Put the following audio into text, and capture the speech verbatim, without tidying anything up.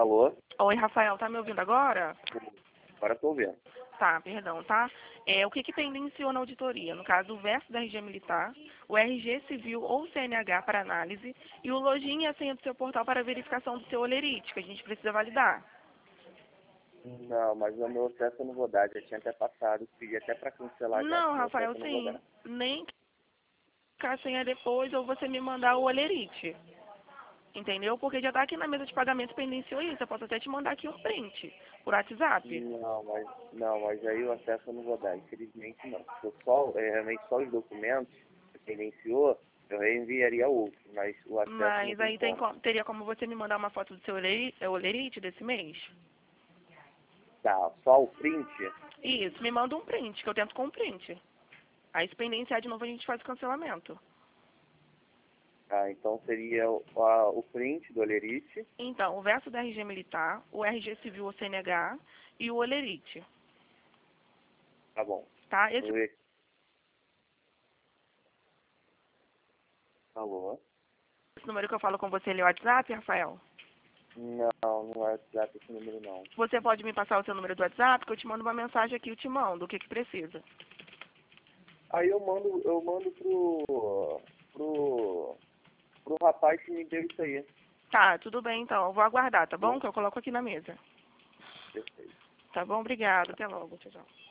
Alô? Oi, Rafael, tá me ouvindo agora? Agora estou vendo. Tá, perdão, tá? É, o que que pendenciou na auditoria? No caso, o verso da R G Militar, o R G Civil ou C N H para análise e o login e a senha do seu portal para verificação do seu olerite, que a gente precisa validar. Não, mas o meu acesso eu não vou dar. Já tinha até passado. Pedi até para cancelar já. Não, O meu acesso Rafael, eu não vou sim. dar. Nem que a senha depois ou você me mandar o olerite. Entendeu? Porque já tá aqui na mesa de pagamento pendenciou isso. Eu posso até te mandar aqui um print por WhatsApp. Não, mas, não, mas aí o acesso eu não vou dar. Infelizmente não. Se eu só, é, realmente só os documentos que credenciou, eu reenviaria outro. Mas o acesso não Mas tem aí tem, como. co- teria como você me mandar uma foto do seu oleri- é, olerite desse mês? Tá, só o print? Isso, me manda um print, que eu tento com um print. Aí se pendenciar de novo a gente faz o cancelamento. Ah, então seria o, a- o print do olerite. Então, o verso da R G Militar, o R G Civil ou C N H e o olerite, Tá bom. tá? Esse, Vou ver. Alô? esse número que eu falo com você, ele é o WhatsApp, Rafael? Não, não é WhatsApp esse número não. Você pode me passar o seu número do WhatsApp, que eu te mando uma mensagem aqui, eu te mando o que que precisa. Aí eu mando, eu mando pro, pro, pro rapaz que me deu isso aí. Tá, tudo bem então, eu vou aguardar, tá bom? Bom, Que eu coloco aqui na mesa. perfeito. Tá bom? Obrigada, até logo, tchau, tchau.